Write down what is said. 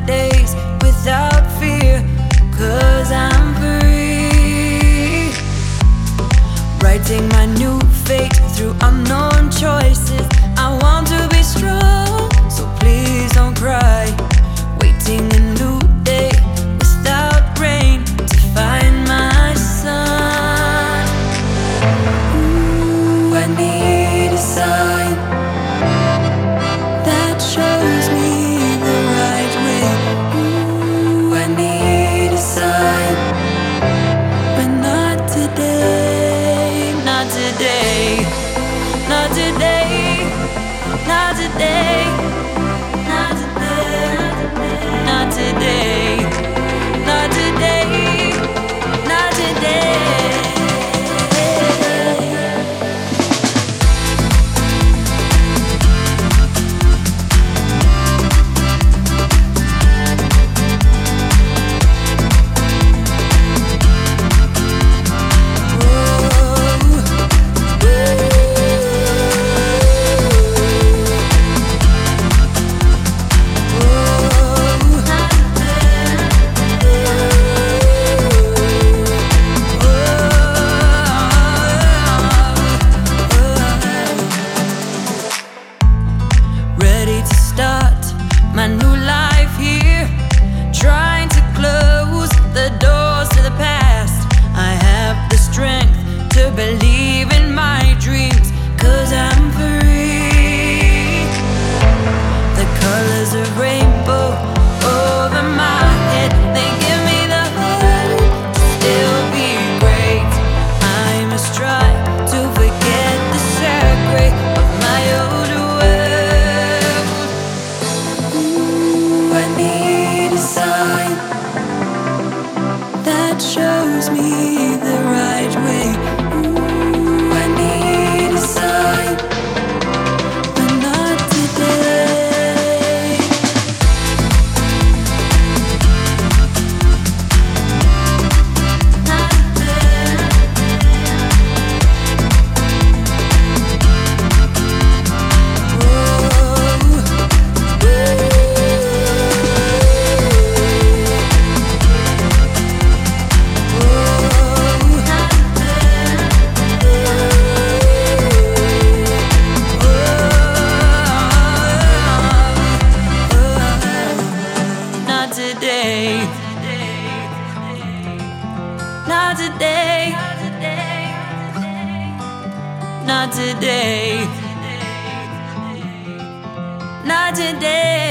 days without fear, 'cause I'm free. Writing my new fate through unknown choices. I want to be strong, so please don't cry. Waiting a new day without rain to find my sun. Ooh, I need a sign that shows me the right way. Ooh, I need a sign, but not today, not today, not today, not today, not today, not today, not today, not today. Ready to start my new life here, trying to close the doors to the past. I have the strength to believe in my dreams, 'cause I'm free. The colors of rainbow over my head, they give me the hope to still be great. I must try to forget the sad gray of my old world. I need a sign that shows me the right way. Ooh, I need a sign, but not today. Not today. Not today, not today, not today, not today.